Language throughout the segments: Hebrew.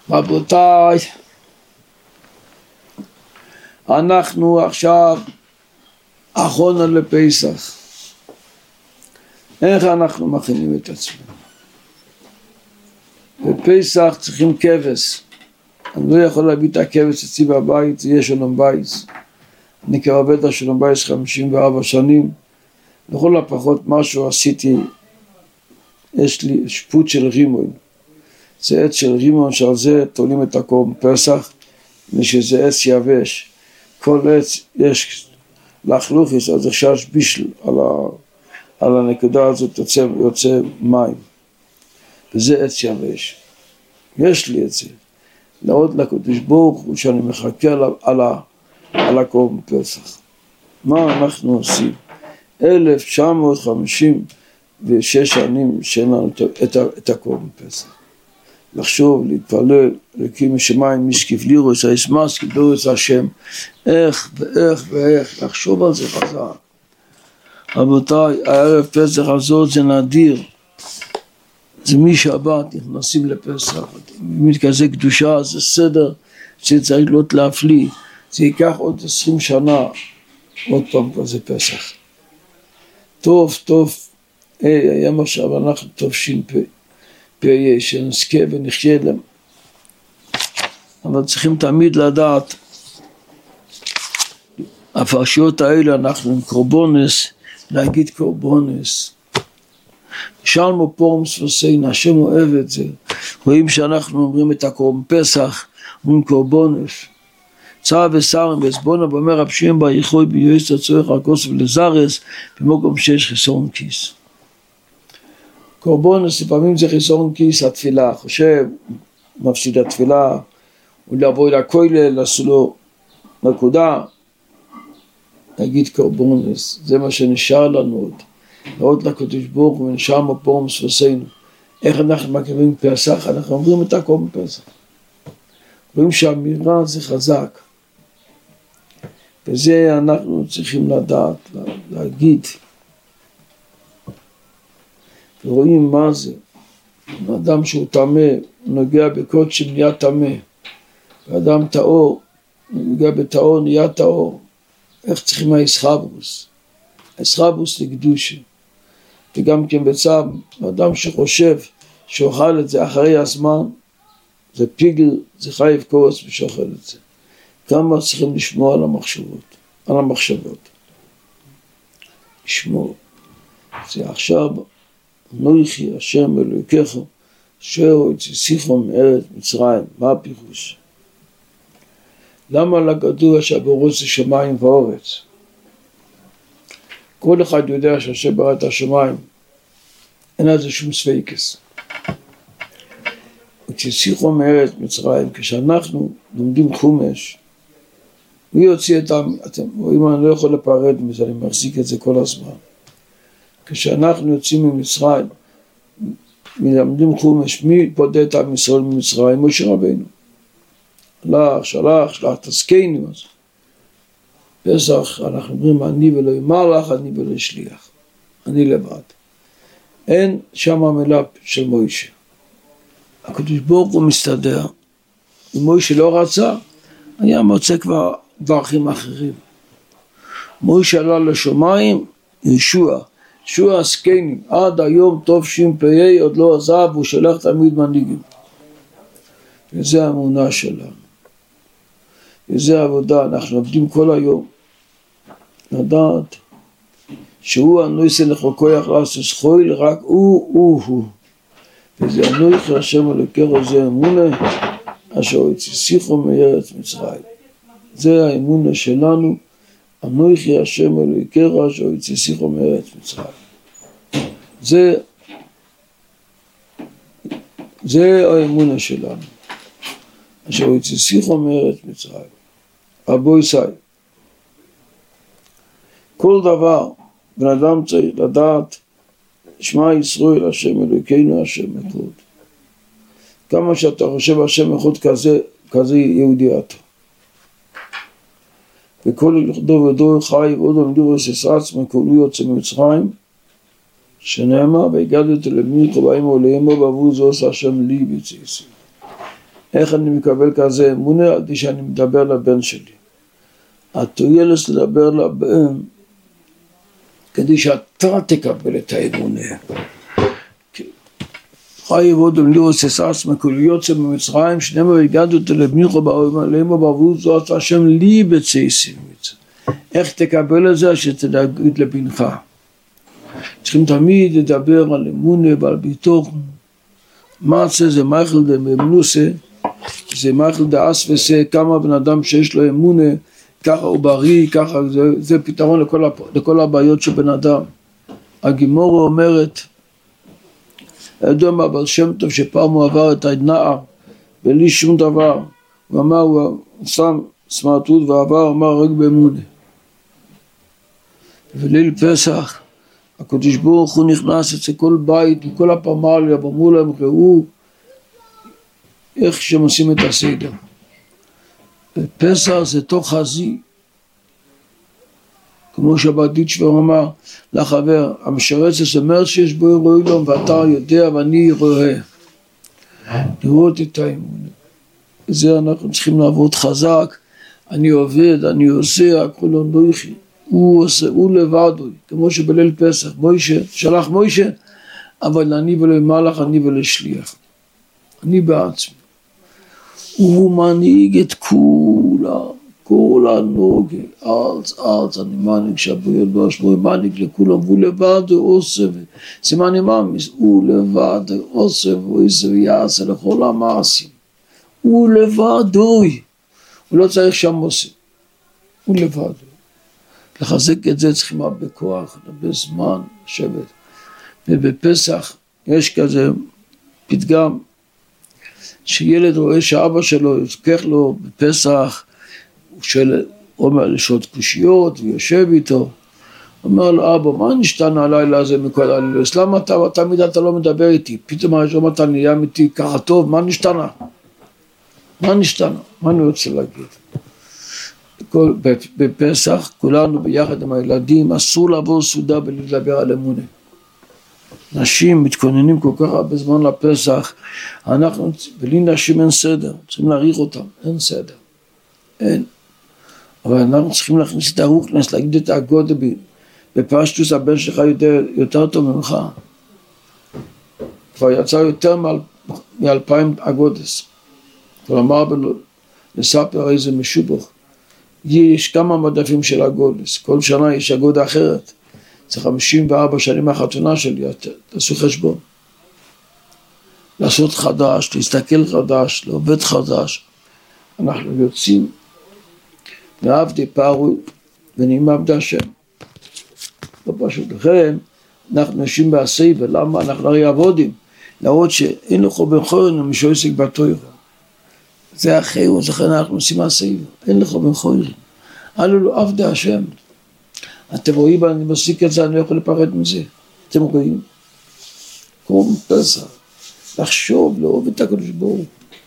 רבותיי, אנחנו עכשיו אחרונה לפסח. איך אנחנו מכינים את עצמנו? בפסח צריכים כבש. אני לא יכול להביא את הכבש אצלי בבית, זה יהיה שלום בייס. אני כעובד השלום בייס 54 שנים, לכל הפחות משהו עשיתי, יש לי שפוט של רימון. זה עץ של רימון שעל זה תולים את הקורבן פסח, ושזה עץ יבש. כל עץ יש לחלוכיס, אז עכשיו בישל על הנקודה הזאת יוצא מים. וזה עץ יבש. יש לי את זה. להראות לקדוש ברוך הוא שאני מחכה על הקורבן פסח. מה אנחנו עושים? 1956 שנים שאין לנו את הקורבן פסח. לחשוב, להתפלל, להקים משמיים, משקיף לירוס, הישמס, קיבלוס השם, איך ואיך, לחשוב על זה חזק. רבותיי, הערב פסח הזאת זה נדיר, זה משבת, נכנסים לפסח, מתכזה קדושה, זה סדר שצריך להיות להפליא, זה ייקח עוד 20 שנה, עוד פעם כזה פסח. טוב, היום עכשיו אנחנו טוב ש"פ. שנזכה ונחיה להם. אבל צריכים תמיד לדעת, הפרשיות האלה אנחנו עם קורבונס, להגיד קורבונס. שלמו פורמס וסיין, השם אוהב את זה. רואים שאנחנו אומרים את הקורבן פסח, אומרים קורבונס. צער וסרם ועצבונה ואומר רב שמעון בר יוחאי ביועץ הצורך הכוסף לזרס, במקום שיש חיסרון כיס. קורבונס, לפעמים זה חיסרון כיס התפילה, חושב, מפסיד התפילה, הוא לבוא לכולל, לעשו לו נקודה, נגיד קורבונס, זה מה שנשאר לנו עוד, לראות לקדוש ברוך הוא ונשאר מפורמס ועשינו. איך אנחנו מקריבים פסח? אנחנו אומרים את הקורבן פסח. רואים שהאמירה זה חזק, וזה אנחנו צריכים לדעת, להגיד, ורואים מה זה. אדם שהוא טמא, נוגע בקודש נהיה טמא. ואדם טהור, נוגע בטהור נהיה טהור. איך צריכים האסחברוס? האסחברוס לקדושה. וגם כן בצו, אדם שחושב שאוכל את זה אחרי הזמן, זה פיגל, זה חייב קורס ושאוכל את זה. כמה צריכים לשמוע על המחשבות. לשמוע. זה עכשיו, נויכי השם אלוהיכם אשר הוציאכם מארץ מצרים. מה הפירוש? למה לכתוב אשר בראש שמיים וארץ? כל אחד יודע שהשם ברא את השמיים, אין על זה שום ספקס. הוציאכם מארץ מצרים, כשאנחנו לומדים חומש, הוא יוציא את אתם רואים, אני לא יכול לפרט מזה, אני מחזיק את זה כל הזמן. כשאנחנו יוצאים ממצרים, מלמדים חומש, מי פודה את עם ישראל ממצרים? משה רבינו. שלח תזכנו. פסח, אנחנו אומרים, אני ולא ימלך, אני ולא ישליח. אני לבד. אין שם המילה של מוישה. הקדוש ברוך הוא מסתדר. אם מוישה לא רצה, היה מוצא כבר דרכים אחרים. מוישה עלה לשמיים, ישוע עסקנים, עד היום טוב ש"פ עוד לא עזב, הוא שלח תמיד מנהיגים. וזה האמונה שלנו. וזה העבודה, אנחנו עובדים כל היום. לדעת שהוא הנויסה לחוקויח לעשות חויל, רק הוא. וזה הנויך השם אלוהיכם, זה אמונה, אשר הוציאכם מארץ מצרים. זה האמונה שלנו, אנוכי השם אלוהיכם אשר הוציאכם מארץ מצרים. זה האמונה שלנו, אשר הוציאכם מארץ מצרים. רבו ישראל, כל דבר בן אדם צריך לדעת, שמע ישראל השם אלוהינו השם אחד. כמה שאתה חושב השם אחד כזה יהודי אתה. וכל ילכדו ודור חי ועוד עמדו רססץ מכולו יוצא ממצרים, שנאמר והגדתי למלכו באמו ולאמו בעבור זו עושה השם לי בצאצאי. איך אני מקבל כזה אמונה? עד שאני מדבר לבן שלי. התועלת לדבר לבן, כדי שאתה תקבל את האמונה. חי עבודם לירוס אסס מכל יוצא ממצרים, שנאמר הגענו לבניחו לאמור בעבור זו עשה השם לי בצייסים. איך תקבל את זה? שתגיד לבנך. צריכים תמיד לדבר על אמונה ועל ביטוח. מעשה זה מייכל דמנוסה, זה מייכל דאס וזה, כמה בן אדם שיש לו אמונה, ככה הוא בריא, ככה זה פתרון לכל הבעיות של בן אדם. הגימורה אומרת, ידוע מהבעל שם טוב שפעם הוא עבר את הנער בלי שום דבר, הוא אמר, הוא שם סמרטוט ועבר, אמר רק באמונה. וליל פסח הקדוש ברוך הוא נכנס אצל כל בית, כל הפמליה, ואמרו להם, ראו איך שהם עושים את הסדר. פסח זה תוך חזי, כמו שבדיצ'בר אמר לחבר, המשרצת אומר שיש בו אירועי לו, ואתה יודע ואני רואה. לראות את האמונה. זה אנחנו צריכים לעבוד חזק, אני עובד, אני עושה, הכל לא יחי. הוא עושה, הוא לבד, כמו שבליל פסח, מוישה, שלח מוישה, אבל אני ולמלאך, אני ולשליח. אני בעצמי. הוא מנהיג את כל הנוגע, ארץ, אני מנהיג שבויל והשבוי, מנהיג לכולם, והוא לבד עושה, סימן מאמיס, הוא לבד עושה, ועושה ויעשה לכל המעשים. הוא לבד, הוא לא צריך שם עושה, הוא לבד. לחזק את זה צריכים הרבה כוח, הרבה זמן, לשבת. ובפסח יש כזה פתגם, שילד רואה שאבא שלו יזכח לו בפסח, הוא אומר לשעות קושיות ויושב איתו, אומר לו, אבא, מה נשתנה הלילה הזה מכל הלילה? למה תמיד אתה לא מדבר איתי? פתאום הראשון אתה נהיה איתי ככה טוב, מה נשתנה? מה נשתנה? מה אני רוצה להגיד? בפסח כולנו ביחד עם הילדים, אסור לעבור סעודה בלי לדבר על אמונה. נשים מתכוננים כל כך הרבה זמן לפסח, אנחנו, בלי נשים אין סדר, צריכים להעריך אותם, אין סדר, אין. אבל אנחנו צריכים להכניס את הרוחנס, להגיד את הגודל, בפשטוס הבן שלך יותר טוב ממך, כבר יצא יותר מ-2,000 אגודס, כלומר לספר איזה משובח, יש כמה מדפים של אגודס, כל שנה יש אגודה אחרת, זה 54 שנים מהחתונה שלי, תעשו חשבון. לעשות חדש, להסתכל חדש, לעובד חדש. אנחנו יוצאים מעבדי פרו ונעים עבדי השם. לא פשוט. לכן אנחנו נשים בעשי, ולמה אנחנו הרי עבודים? להראות שאין לך בן חורן ומשהו עסק בתוירה. זה החירות, לכן אנחנו עושים עשי, אין לך בן חורן. אלו לא עבדי השם. אתם רואים, אני מסיק את זה, אני לא יכול לפרד מזה. אתם רואים? כמו פסח, לחשוב, לאהוב את הקדוש ברוך הוא.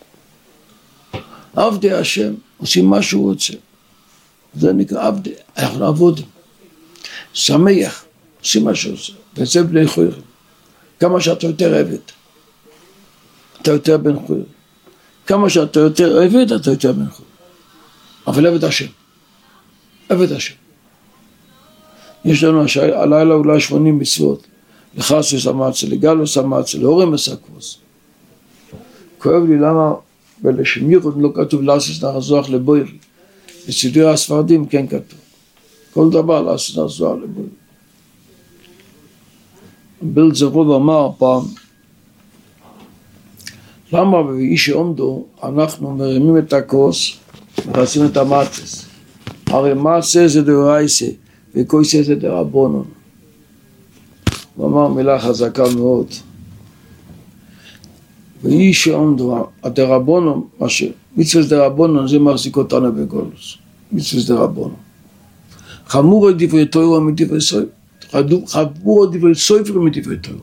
עבדי השם, עושים מה שהוא רוצה. זה נקרא עבדי, אנחנו עבודים. שמח, עושים מה שהוא עושה. וזה בני חורים. כמה שאתה יותר עבד, אתה יותר בן חורים. כמה שאתה יותר עבד, אתה יותר בן חורים. אבל עבד השם. עבד השם. יש לנו הלילה אולי 80 מצוות, לחסוס המצה, לגלוס המצה, להורם הסקרוס. כואב לי למה ולשמיכות לא כתוב לעשות נחזוח לבוירי. בסידור הספרדים כן כתוב. כל דבר לעשות נחזוח לבוירי. בילד זרוב אמר פעם, למה באיש שעומדו אנחנו מרימים את הכוס וחסים את המצס. הרי מצה זה דאורייסה. וכויסה זה דרבונון. הוא אמר מילה חזקה מאוד. ואי שעומדו, הדרבונון, מצווה דרבונון זה מחזיק אותנו בגולוס. מצווה דרבונון. חמור על דברי תורה מדברי סופר. חמור על דברי סופר מדברי תורה.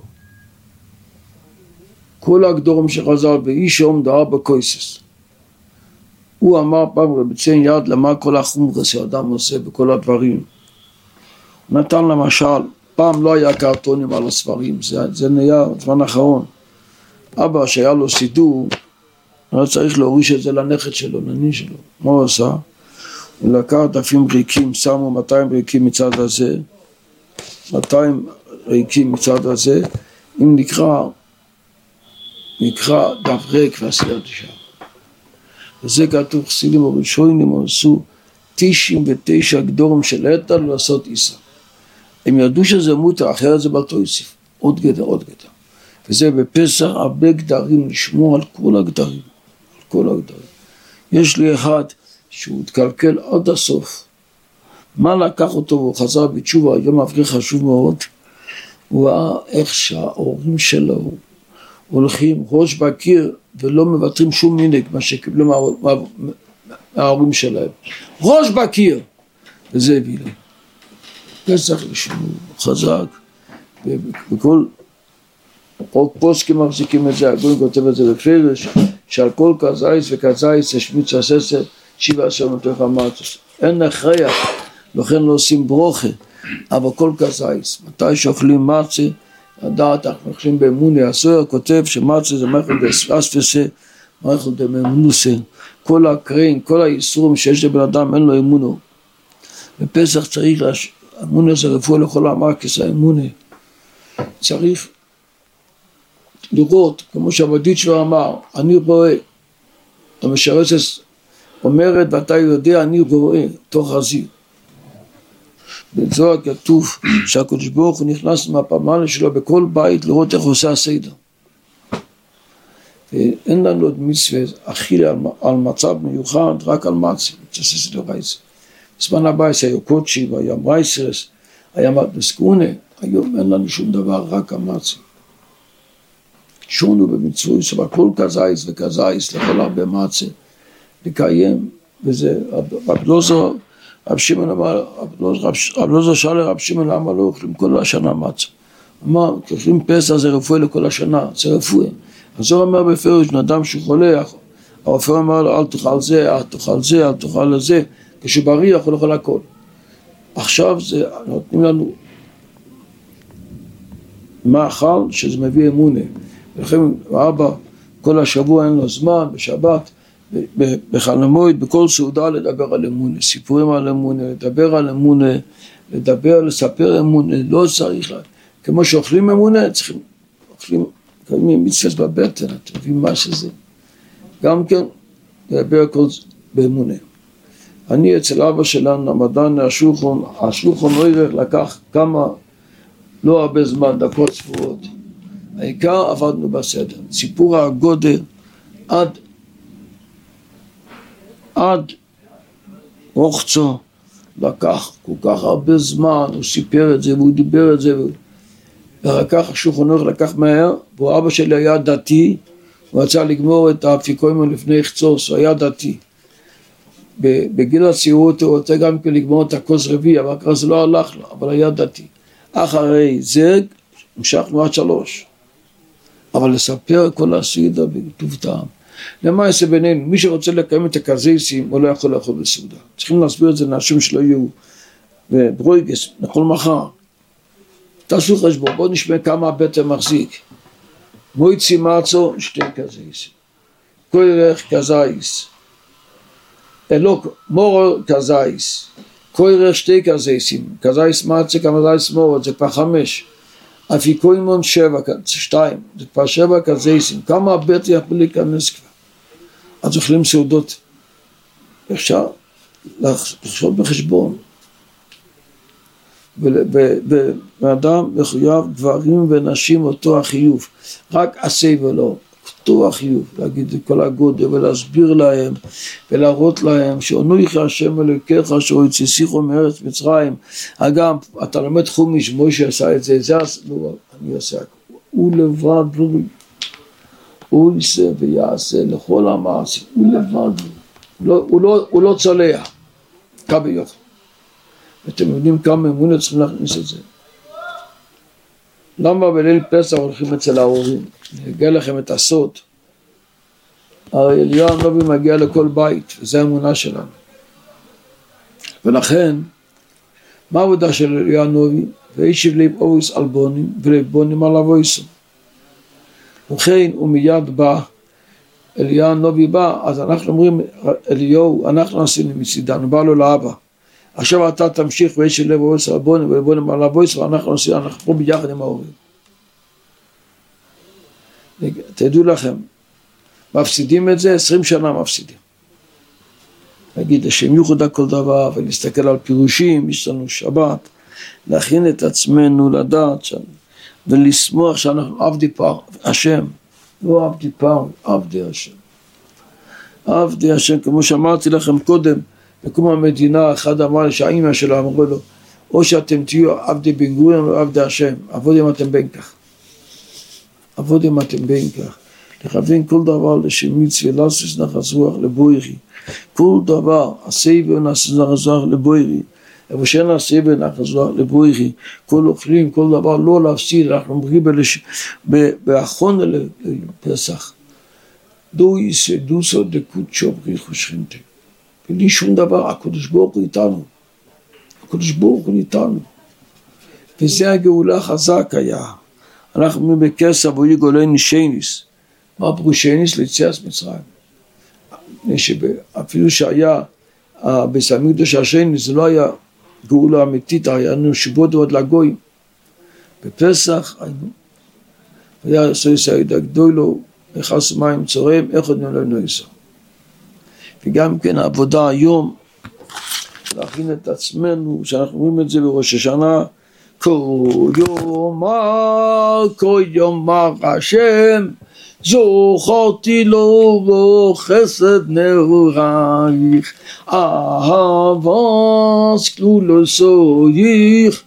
כל הגדורים שחזר באי שעומדו 4 קויסס. הוא אמר פעם בציין יד למה כל החומר שאדם עושה בכל הדברים. נתן למשל, פעם לא היה קרטונים על הספרים, זה נהיה זמן אחרון. אבא שהיה לו סידור, הוא צריך להוריש את זה לנכד שלו, לנין שלו. מה הוא עשה? הוא לקח דפים ריקים, שמו 200 ריקים מצד הזה, 200 ריקים מצד הזה, אם נקרא דף ריק ועשיית שם. וזה כתוב, חסידים הראשונים עשו 99 גדורים של עטל לעשות איסה. הם ידעו שזה מותר, אחרת זה בלתו יוסיף. עוד גדר. וזה בפסח הרבה גדרים, לשמור על כל הגדרים. יש לי אחד שהוא התקלקל עד הסוף. מה לקח אותו והוא חזר בתשובה, היום אברי חשוב מאוד. הוא ראה איך שההורים שלו הולכים ראש בקיר ולא מבטרים שום מנהג מה שקיבלו מההורים שלהם. ראש בקיר! וזה הביא לי. פסח לשמור חזק. וכל פוסקים מחזיקים את זה, הגויים כותב את זה בפרש, שעל כל כזייס וכזייס יש מצווה עשר, 17 מתוך המצוס. אין הכרח, לכן לא עושים ברוכה, אבל כל כזייס. מתי שאוכלים מצה, הדעת אנחנו אוכלים באמוני, הסוהר כותב שמצה זה מאכל דאספסה, מאכל דאמונוסה. כל הקרין, כל האיסורים שיש לבן אדם אין לו אמונו. בפסח צריך, אמונה זה רפואה לכל המקס, האמונה. צריך לראות, כמו שהוודית שלו אמר, אני רואה, המשרצת אומרת ואתה יודע, אני רואה תוך חזיר. בזוהר כתוב שהקדוש ברוך הוא נכנס מהפעמיים שלו בכל בית לראות איך הוא עושה הסדר. ואין לנו עוד מצווה אכיל על מצב מיוחד, רק על מצב, תעשה סדר רייס. בזמן הבייס היה קודשי והיה מרייסרס, היה מתנסקונה, היום אין לנו שום דבר, רק המצב. שונו במצווי, שבה כל כזייס וכזייס לכל הרבה מצה לקיים, וזה רב שמעון אמר, רב לוזר שאל לרב שמעון למה לא אוכלים כל השנה מצה. אמר, אוכלים פסח זה רפואה לכל השנה, זה רפואה. אז הוא אומר בפרש, אדם שהוא חולה, הרופא אומר לו, אל תאכל זה, אל תאכל זה, אל תאכל זה, כשבריח הוא לא יכול הכל. עכשיו זה נותנים לנו מאכל שזה מביא אמונה. ולכן האבא כל השבוע אין לו זמן, בשבת, בחל המועד, בכל סעודה לדבר על אמונה, סיפורים על אמונה, לדבר על אמונה, לספר אמונה, לא צריך, כמו שאוכלים אמונה, צריכים, אוכלים, קיימים מצוות בבטן, אתם מביאים מה שזה, גם כן, לדבר הכל באמונה. אני אצל אבא שלנו, המדען השולחון ערך לקח כמה, לא הרבה זמן, דקות ספורות. העיקר עבדנו בסדר. סיפור הגודל עד רוחצו לקח כל כך הרבה זמן, הוא סיפר את זה והוא דיבר את זה, ולקח השולחון ערך לקח מהר, ואבא שלי היה דתי, הוא רצה לגמור את האפיקוימון לפני חצוס, הוא היה דתי. בגיל הצעירות הוא רוצה גם כן לגמור את הכוס רביעי, אבל ככה זה לא הלך לו, אבל היה דתי. אחרי זה המשכנו עד 3. אבל לספר כל הסעודה בטוב טעם. למה יעשה בינינו? מי שרוצה לקיים את הקזיסים, הוא לא יכול לאכול בסעודה. צריכים להסביר את זה לאנשים שלא יהיו ברויגס, נאכול מחר. תעשו חשבון, בואו נשמע כמה הבטן מחזיק. מויצי מצו, 2 קזיסים. קוירך קזייס. מורו קזייס. קוירך 2 קזיסים. קזייס מצה, קזייס מורו, זה כבר 5. אפיקוימון 2, זה כבר 7 קזיסים. כמה הבטן יכול להיכנס כבר? אז אוכלים סעודות. אפשר לחשוב בחשבון. ואדם מחויב גברים ונשים אותו החיוב, רק עשה ולא, אותו החיוב, להגיד את כל הגודל ולהסביר להם ולהראות להם שאונויך השם אלוקיך אשר הוציאך מארץ מצרים. אגב, אתה לומד חומיש, מוישה עשה את זה, אני עושה, הוא לבד, הוא יישא ויעשה לכל המעשים, הוא לבד, הוא לא צולע, כמה יוכל. אתם יודעים כמה אמונה צריכים להכניס את זה. למה בליל פסח הולכים אצל ההורים? אני אגיע לכם את הסוד. הרי אליהו הנביא מגיע לכל בית, וזו האמונה שלנו. ולכן, מה העבודה של אליהו הנביא? וישיב לב אויס על בונים, ולב בונים על אבויסו. וכן הוא מיד בא אליהו הנביא בא, אז אנחנו אומרים, אליהו, אנחנו עשינו מצידנו, בא לו לאבא. עכשיו אתה תמשיך ויש לב ואוס רבון ולבון מעלה בויס, אנחנו עשינו, אנחנו פה ביחד עם ההורים. תדעו לכם, מפסידים את זה, 20 שנה מפסידים. להגיד השם ייחוד על כל דבר, ולהסתכל על פירושים, יש לנו שבת, להכין את עצמנו לדעת, ולשמוח שאנחנו עבדי פעם, השם, לא עבדי פעם, עבדי השם. עבדי השם, כמו שאמרתי לכם קודם, בקום המדינה, אחד אמר לי שהאימא שלו אמרו לו, או שאתם תהיו עבדי בן גוריון או עבדי השם, עבודים אתם בין כך. עבודים אתם בין כך. לכוון כל דבר לשם מצווה, לעשות נחת רוח לבוירי. כל דבר, עשה ונעשה נחת רוח לבוירי. אבל שנעשה ונחת רוח לבוירי. כל אוכלים, כל דבר לא להפסיד, אנחנו אומרים באחרונה לפסח. דו יסדוסו דקודשו בריחו שכינתה. בלי שום דבר, הקדוש ברוך הוא איתנו. הקדוש ברוך הוא איתנו. וזה הגאולה חזק היה. אנחנו אומרים בכסף, בואי גולני שייניס. מה פירוש שייניס? ליציאת מצרים. אפילו שהיה בית המקדש השני, זה לא היה גאולה אמיתית, היינו שיבות עוד לגויים. בפסח היה סויסאיד הגדולו, נכנס מים צורם, איך עוד נולדנו איסו. וגם כן העבודה היום, להכין את עצמנו, שאנחנו רואים את זה בראש השנה, כל יומר השם, זוכרתי לו חסד נעורייך, אהבס כלולוסוייך,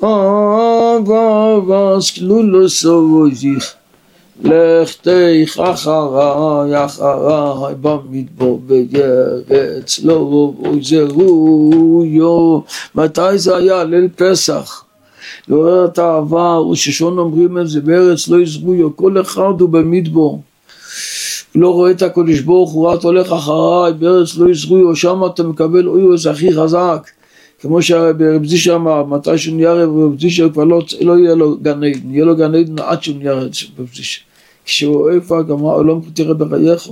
אהבס כלולוסוייך, לכתך אחריי, אחריי במדבר בירץ, לא עוזרו. מתי זה היה? ליל פסח. לעורר את האהבה, וששון אומרים את זה, בארץ לא יזרוי, כל אחד הוא במדבר. לא רואה את הקדוש ברוך הוא, את הולך אחריי, בארץ לא יזרוי, או שם אתה מקבל אויוס הכי חזק. כמו שרב זישר אמר, מתי שהוא נהיה רב זישר, כבר לא יהיה לו גן עדן, יהיה לו גן עדן עד שהוא נהיה רב זישר. כשהוא אוהב גם העולם תראה בחייך.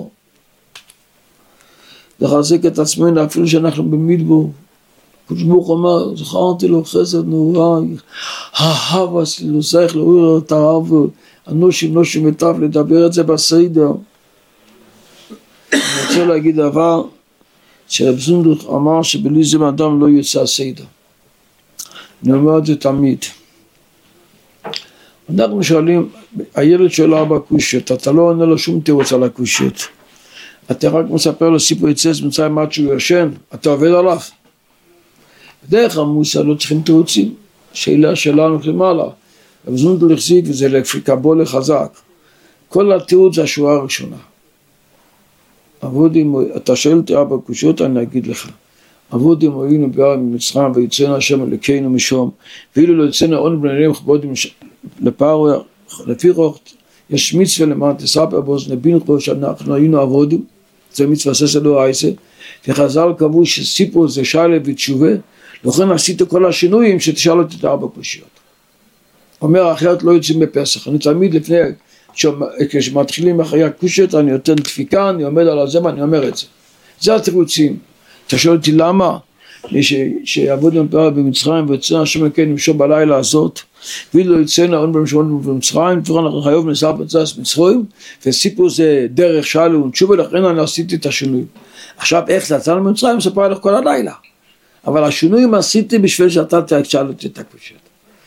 לחזק את עצמנו, אפילו שאנחנו במדבר. קדוש ברוך אמר, זכרתי לו חסד נעורייך, אהבס כלולוסוייך, לעורר את האהבה, אנושים מטב, לדבר את זה בסדר. אני רוצה להגיד דבר, שרב זונדרס אמר שבלי זה אדם לא יוצא סדר. אני אומר את זה תמיד. אנחנו שואלים, הילד שואל אבא קושיות, אתה לא עונה לו שום תירוץ על הקושיות. אתה רק מספר לו סיפור יציאת מצרים עד שהוא ישן, אתה עובד עליו. בדרך המוסר לא צריכים תירוצים, שאלה שלנו למעלה. רב זונדרס החזיק וזה לקבולה חזק. כל התירוץ זה השורה הראשונה. אתה שואל אותי אבא קושיות, אני אגיד לך. עבודים היינו בארץ ממצרים ויצאנו השם אלוקינו משום, ואילו לא יצאנו עון בניהם כבודים לפרעה, לפי רוח יש מצווה למען תספר באוזני בינכו שאנחנו היינו עבודים, זה מצווה ססא לא עשה, וחז"ל קבעו שסיפור זה שאלה ותשובה, לכן עשית כל השינויים שתשאל אותי את ארבע קושיות. אומר אחרת לא יוצאים בפסח, אני תמיד לפני, כשמתחילים אחרי הקושיות אני נותן דפיקה, אני עומד על הזה ואני אומר את זה. זה התירוצים. אתה שואל אותי למה? שיעבוד במצרים ויצאנו השם אלוקינו משום בלילה הזאת, ואילו יצאנו עון במצרים, אנחנו חייב נסע בצאס מצרים, וסיפור זה דרך שאלו ותשובה, לכן אני עשיתי את השינוי. עכשיו איך יצאנו במצרים? מספר לך כל הלילה. אבל השינויים עשיתי בשביל שאתה תשאל אותי את הקושיות.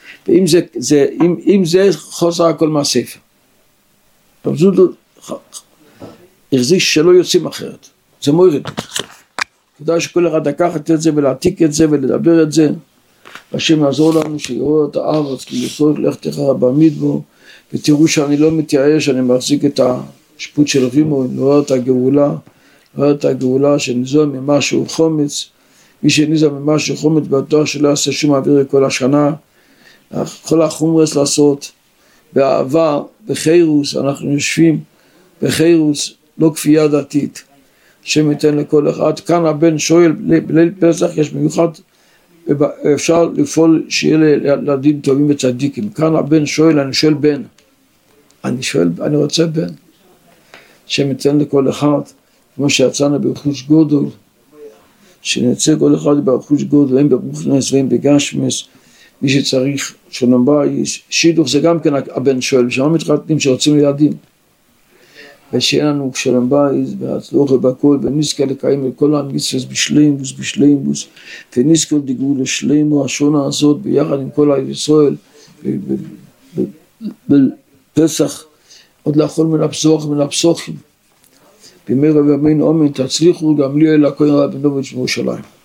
ואם זה חוסר הכל מהספר. רב זונדרס החזיק שלא יוצאים אחרת. זה מוריד. כדאי שכל אחד לקחת את זה ולהעתיק את זה ולדבר את זה. והשם יעזור לנו שיראו את הארץ, כי לצורך לכתך במדבר, ותראו שאני לא מתייאש, אני מחזיק את השפוט של רימו, נראה את הגאולה שניזון ממשהו חומץ, מי שניזון ממשהו חומץ בתואר שלא יעשה שום אוויר כל השנה, כל החומרס לעשות, באהבה, בחירוס, אנחנו יושבים בחירוס, לא כפייה דתית, השם ייתן לכל אחד. כאן הבן שואל, בליל פסח יש מיוחד, אפשר לפעול שיהיה לילדים טובים וצדיקים. כאן הבן שואל, אני שואל בן, אני רוצה בן, שמתן לכל אחד, כמו שיצאנו ברכוש גודל, שנצא כל אחד ברכוש גודל, הם ברוחנס והם בגשמס, מי שצריך שלום בייס, שידוך זה גם כן הבן שואל, שמה מתחתנים שרוצים לידים, ושיהיה לנו שלום בייס, והצלוח ובכל, ונזכה לקיים את כל המצוות בשלימוס, ונזכה לגאולה לשלימו, השונה הזאת, ביחד עם כל העם ישראל, בפסח, עוד לאכול מן הפסוחים, במהרה בימינו אמן, תצליחו גם לי אל הכהן הרב מנוביץ' בירושלים.